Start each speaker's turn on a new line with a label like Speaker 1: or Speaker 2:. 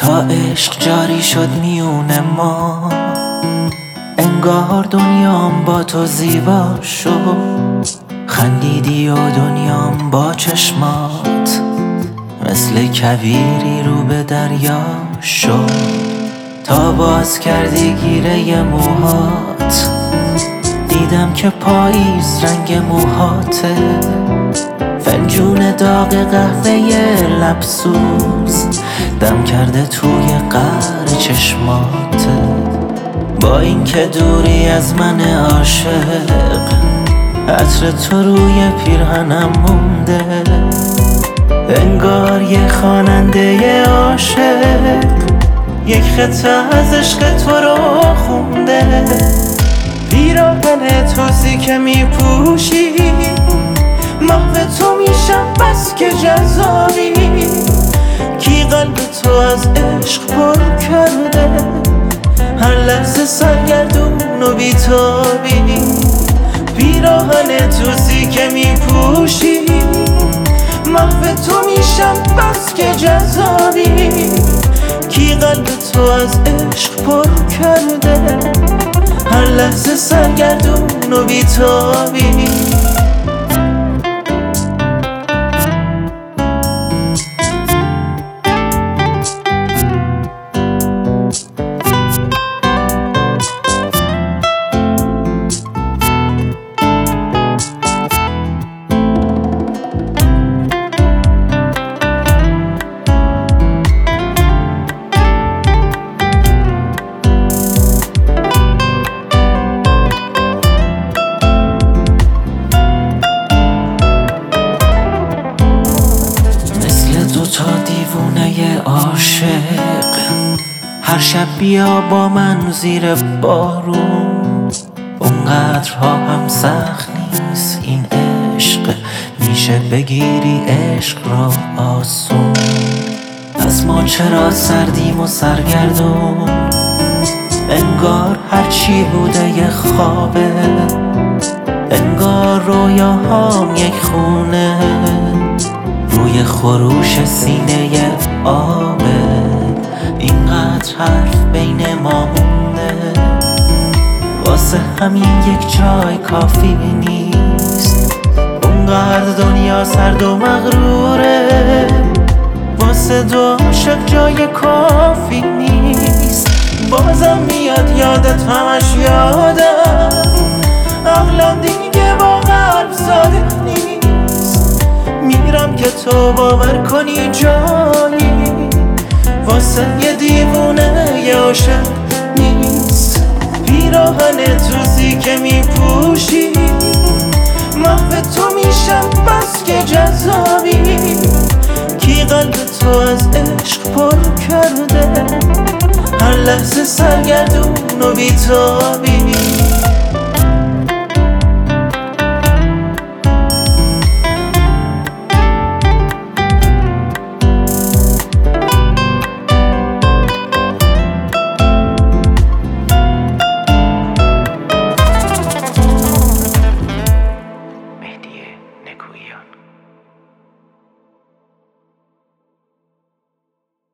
Speaker 1: تا عشق جاری شد میون ما، انگار دنیام با تو زیبا شد. خندیدی و دنیام با چشمات مثل کویری رو به دریا شد. تا باز کردی گیره موهات، دیدم که پاییز رنگ موهاته. فنجون داغ قهوه لبسوز دم کرده توی قعر چشماته. با اینکه دوری از من عاشق، عطر تو روی پیرهنم مونده. انگار یه خواننده عاشق یک خطه از عشق تو رو خونده. پیراهن توزی که میپوشی، محو تو میشم بس که جذابی. کی قلب تو از عشق پر کرده، هر لحظه سرگردون و بیتابی. پیراهن توزی که میپوشی، محو تو میشم بس که جذابی. کی قلب تو از عشق پر کرده، هر لحظه سرگردون و بیتابی. تا دیوونه عاشق، هر شب بیا با من زیر بارون. اونقدرها هم سخت نیست این عشق، میشه بگیری عشق را آسون. از ما چرا سردیم و سرگردون، انگار هرچی بوده یه خوابه. انگار رویاهام یک خونه روی خروش سینه آبه. اینقدر حرف بین ما مونده، واسه همین یک جای کافی نیست. اونقدر دنیا سرد و مغروره، واسه دو عاشق جای کافی نیست. بازم میاد یادت، همش یادم، عقلم دیگه با قلب ساده نیست. میرم که تو باور کنی جایی، واسه یه دیوونه یه عاشق نیست. پیراهن توزی که میپوشی، محو تو میشم بس که جذابی. کی قلب تو از عشق پر کرده، هر لحظه سرگردون و بیتابی.